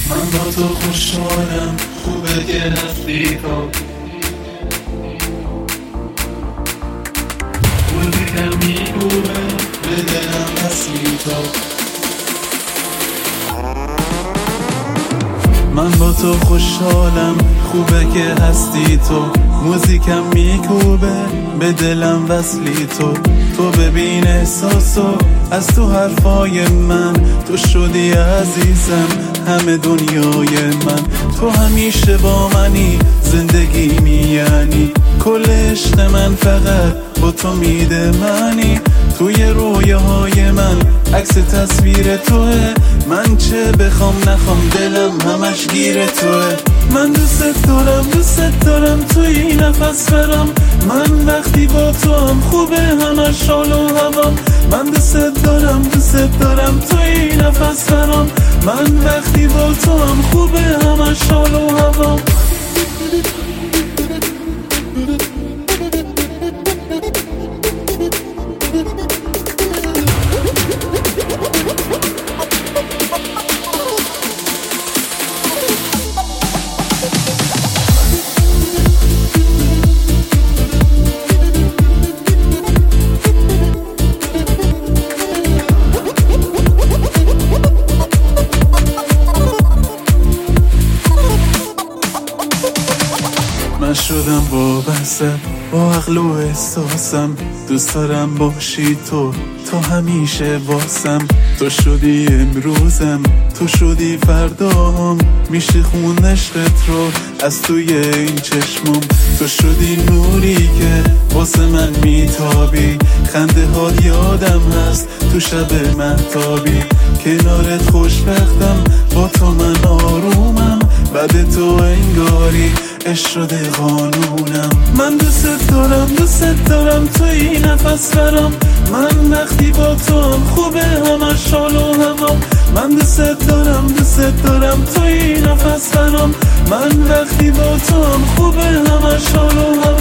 من با تو خوشحالم، خوبه که هستی تو. موزیکم میگوه به دلم هستی تو. من با تو خوشحالم، خوبه که هستی تو. موزیکم میکوبه به دلم وصلی تو. تو ببین احساسو از تو حرفای من، تو شدی عزیزم همه دنیای من. تو همیشه با منی، زندگی میانی. کل عشق من فقط با تو میده منی. توی رویاهای من عکس تصویر توه. من چه بخوام نخوام دلم همش گیر توه. من دوست دارم توی نفس برم. من وقتی با تو هم خوبه همش حال و هوام. من دوست دارم توی نفس برم. من وقتی با تو هم خوبه همش حال و هوام. من شدم وابسته با عقل و احساسم. دوست دارم باشی تو همیشه واسم. تو شدی امروزم، تو شدی فردام. میشه خون عشقت رو از توی این چشمم. تو شدی نوری که واسه من میتابی. خنده ها یادم هست تو شب مهتابی. کنارت خوشبختم، با تو من آرومم. بعد تو انگاری عشق شده قانونم. من دوست دارم توی نفس برم. من وقتی با تو هم خوبه همش حال و هوام. من دوست دارم توی نفس برم. من وقتی با تو هم خوبه همش حال و هوام.